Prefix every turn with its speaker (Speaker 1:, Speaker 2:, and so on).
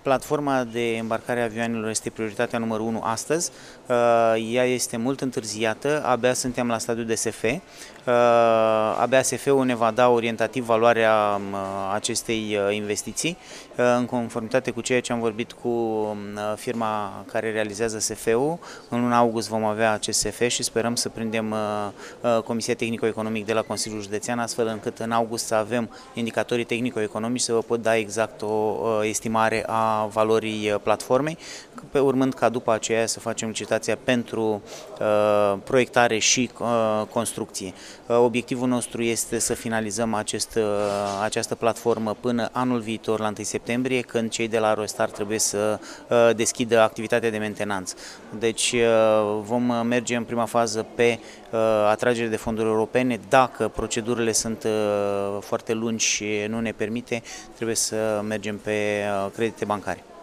Speaker 1: Platforma de îmbarcare a avioanelor este prioritatea numărul 1 astăzi. Ea este mult întârziată, abia suntem la stadiul de SF. Abia SF-ul ne va da orientativ valoarea acestei investiții. În conformitate cu ceea ce am vorbit cu firma care realizează SF-ul, în luna august vom avea acest SF și sperăm să prindem Comisia Tehnico-Economic de la Consiliul Județean, astfel încât în august să avem indicatorii tehnico-economici, să vă pot da exact o estimare a valorii platformei, urmând ca după aceea să facem licitația pentru proiectare și construcție. Obiectivul nostru este să finalizăm această platformă până anul viitor, la 1 septembrie, când cei de la Aerostar trebuie să deschidă activitatea de mentenanță. Deci vom merge în prima fază pe atragere de fonduri europene. Dacă procedurile sunt foarte lungi și nu ne permite, trebuie să mergem pe credite bancare.